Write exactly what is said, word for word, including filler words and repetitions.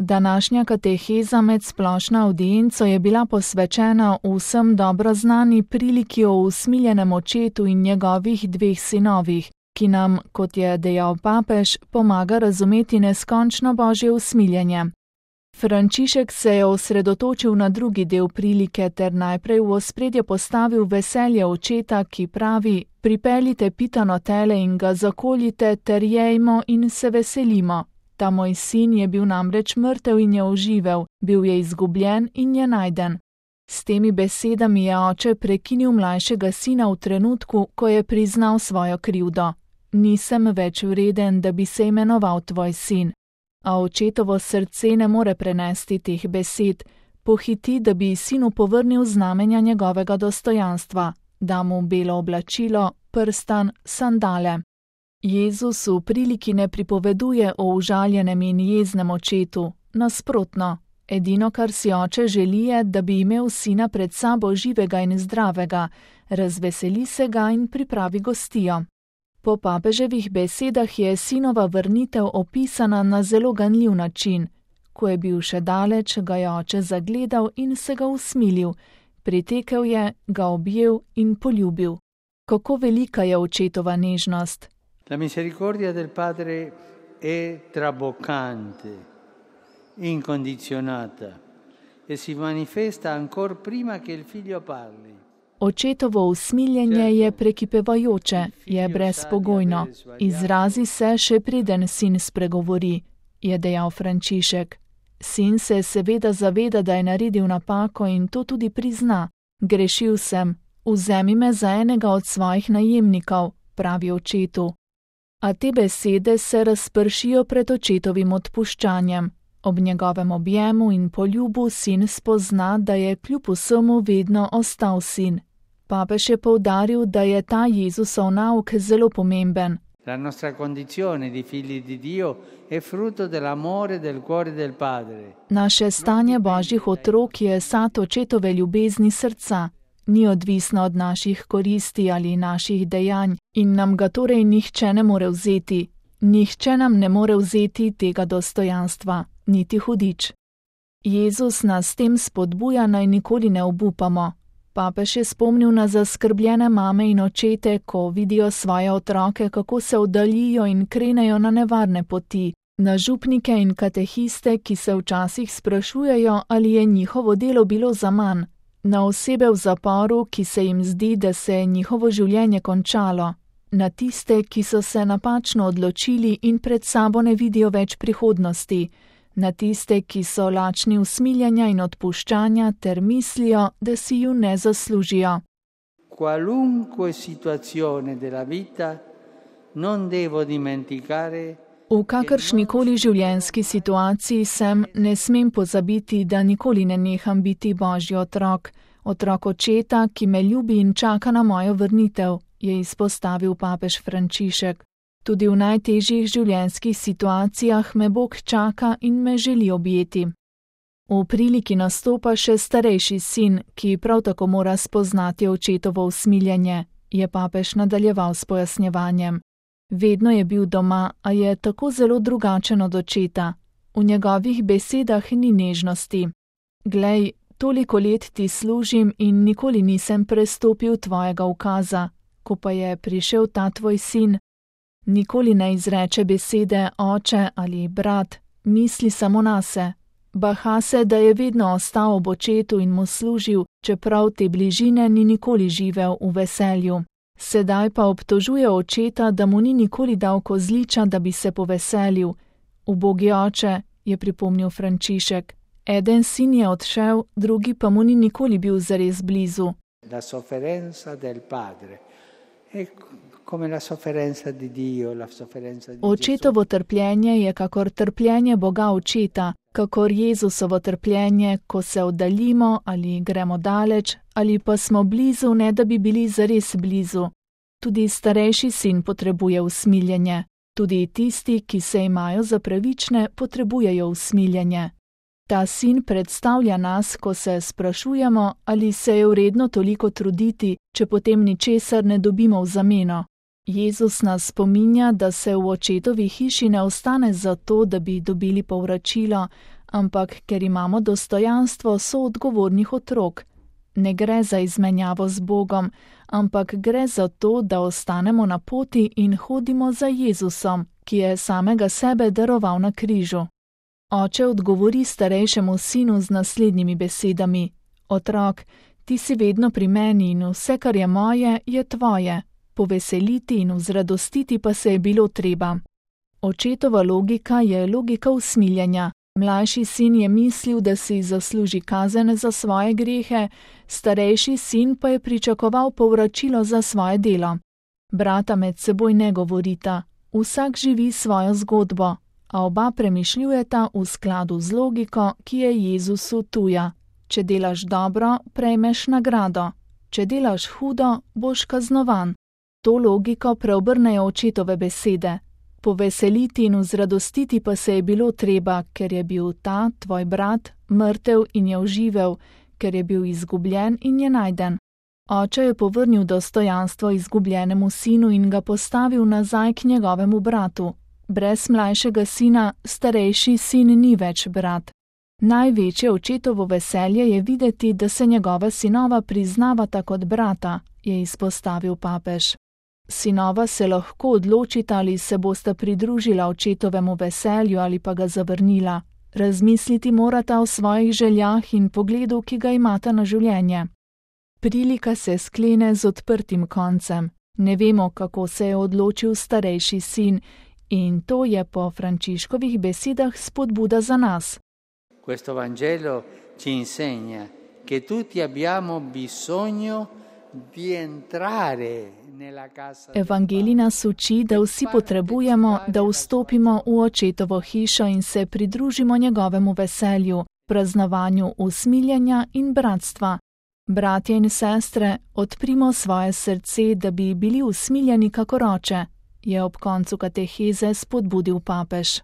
Današnja kateheza med splošno avdienco je bila posvečena vsem dobro znani priliki o usmiljenem očetu in njegovih dveh sinovih, ki nam, kot je dejal papež, pomaga razumeti neskončno božje usmiljenje. Frančišek se je osredotočil na drugi del prilike ter najprej v ospredje postavil veselje očeta, ki pravi: pripeljite pitano tele in ga zakoljite ter jejmo in se veselimo. Ta moj sin je bil namreč mrtev in je oživel, bil je izgubljen in je najden. S temi besedami je oče prekinil mlajšega sina v trenutku, ko je priznal svojo krivdo. Nisem več vreden, da bi se imenoval tvoj sin. A očetovo srce ne more prenesti teh besed, pohiti, da bi sinu povrnil znamenja njegovega dostojanstva, da mu belo oblačilo, prstan, sandale. Jezus v priliki ne pripoveduje o užaljenem in jeznem očetu, nasprotno. Edino, kar si oče želi, je, da bi imel sina pred sabo živega in zdravega, razveseli se ga in pripravi gostijo. Po papeževih besedah je sinova vrnitev opisana na zelo ganljiv način. Ko je bil še daleč, ga je oče zagledal in se ga usmilil. Pritekel je, ga objel in poljubil. Kako velika je očetova nežnost! La misericordia del padre è traboccante, incondizionata e si manifesta ancor prima che il figlio parli. Očetovo usmiljenje je prekipevajoče, je brezpogojno. Izrazi se, še preden sin spregovori, je dejal Frančišek. Sin se seveda zaveda, da je naredil napako in to tudi prizna. Grešil sem, vzemi me za enega od svojih najemnikov, pravi očetu. A te besede se razpršijo pred očetovim odpuščanjem. Ob njegovem objemu in poljubu sin spozna, da je kljub vsemu vedno ostal sin. Papež je poudaril, da je ta Jezusov nauk zelo pomemben. La nostra condizione di figli di Dio è frutto dell'amore del cuore del Padre. Naše stanje božjih otrok je sad očetove ljubezni srca. Ni odvisno od naših koristi ali naših dejanj in nam ga torej nihče ne more vzeti. Nihče nam ne more vzeti tega dostojanstva, niti hudič. Jezus nas s tem spodbuja, naj nikoli ne obupamo. Papež je spomnil na zaskrbljene mame in očete, ko vidijo svoje otroke, kako se oddaljijo in krenejo na nevarne poti, na župnike in katehiste, ki se včasih sprašujejo, ali je njihovo delo bilo zaman, na osebe v zaporu, ki se jim zdi, da se je njihovo življenje končalo, na tiste, ki so se napačno odločili in pred sabo ne vidijo več prihodnosti, na tiste, ki so lačni usmiljenja in odpuščanja ter mislijo, da si ju ne zaslužijo. Qualunque situazione della vita non devo dimenticare. V kakršnikoli življenjski situaciji sem, ne smem pozabiti, da nikoli ne neham biti božji otrok, otrok očeta, ki me ljubi in čaka na mojo vrnitev, je izpostavil papež Frančišek. Tudi v najtežjih življenjskih situacijah me Bog čaka in me želi objeti. V priliki nastopa še starejši sin, ki prav tako mora spoznati očetovo usmiljenje, je papež nadaljeval s pojasnjevanjem. Vedno je bil doma, a je tako zelo drugačen od očeta. V njegovih besedah ni nežnosti. Glej, toliko let ti služim in nikoli nisem prestopil tvojega ukaza, ko pa je prišel ta tvoj sin. Nikoli ne izreče besede oče ali brat, misli samo nase. Baha se, da je vedno ostal ob očetu in mu služil, čeprav te bližine ni nikoli živel v veselju. Sedaj pa obtožuje očeta, da mu ni nikoli dal kozliča, da bi se poveselil. Ubogi oče, je pripomnil Frančišek. Eden sin je odšel, drugi pa mu ni nikoli bil zares blizu. La sofferenza del padre è come la sofferenza di Dio, la sofferenza di Gesù. Očetovo trpljenje je kakor trpljenje Boga očeta, kakor Jezusovo trpljenje, ko se oddaljimo ali gremo daleč, ali pa smo blizu, ne da bi bili zares blizu. Tudi starejši sin potrebuje usmiljenje. Tudi tisti, ki se imajo za pravične, potrebujejo usmiljenje. Ta sin predstavlja nas, ko se sprašujemo, ali se je vredno toliko truditi, če potem ničesar ne dobimo v zameno. Jezus nas spominja, da se v očetovi hiši ne ostane zato, da bi dobili povračilo, ampak ker imamo dostojanstvo soodgovornih otrok. Ne gre za izmenjavo z Bogom, ampak gre za to, da ostanemo na poti in hodimo za Jezusom, ki je samega sebe daroval na križu. Oče odgovori starejšemu sinu z naslednjimi besedami: Otrok, ti si vedno pri meni in vse, kar je moje, je tvoje. Poveseliti in vzradostiti pa se je bilo treba. Očetova logika je logika usmiljenja. Mlajši sin je mislil, da si zasluži kazen za svoje grehe, starejši sin pa je pričakoval povračilo za svoje delo. Brata med seboj ne govorita, vsak živi svojo zgodbo, a oba premišljujeta v skladu z logiko, ki je Jezusu tuja. Če delaš dobro, prejmeš nagrado, če delaš hudo, boš kaznovan. To logiko preobrnejo očetove besede. Poveseliti in vzradostiti pa se je bilo treba, ker je bil ta, tvoj brat, mrtev in je oživel, ker je bil izgubljen in je najden. Oče je povrnil dostojanstvo izgubljenemu sinu in ga postavil nazaj k njegovemu bratu. Brez mlajšega sina starejši sin ni več brat. Največje očetovo veselje je videti, da se njegova sinova priznavata kot brata, je izpostavil papež. Sinova se lahko odločita, ali se bosta pridružila očetovemu veselju ali pa ga zavrnila. Razmisliti morata o svojih željah in pogledu, ki ga imata na življenje. Prilika se sklene z odprtim koncem. Ne vemo, kako se je odločil starejši sin, in to je po Frančiškovih besedah spodbuda za nas. Questo Vangelo ci insegna che tutti abbiamo bisogno di entrare nella casa. Evangelij nas uči, da vsi potrebujemo, da vstopimo v očetovo hišo in se pridružimo njegovemu veselju, praznovanju usmiljenja in bratstva. Bratje in sestre, odprimo svoje srce, da bi bili usmiljeni kakor oče, je ob koncu kateheze spodbudil papež.